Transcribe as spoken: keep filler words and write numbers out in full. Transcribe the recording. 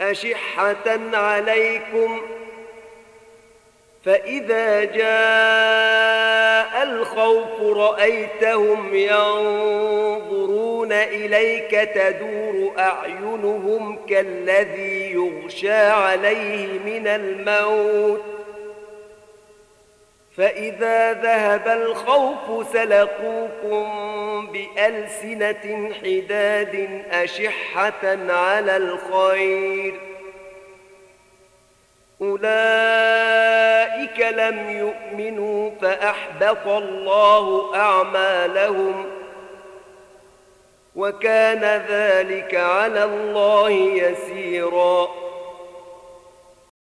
أشحة عليكم فإذا جاء الخوف رأيتهم ينظرون إليك تدور أعينهم كالذي يغشى عليه من الموت فإذا ذهب الخوف سلقوكم بألسنة حداد أشحة على الخير أولئك لم يؤمنوا فأحبط الله أعمالهم وكان ذلك على الله يسيرا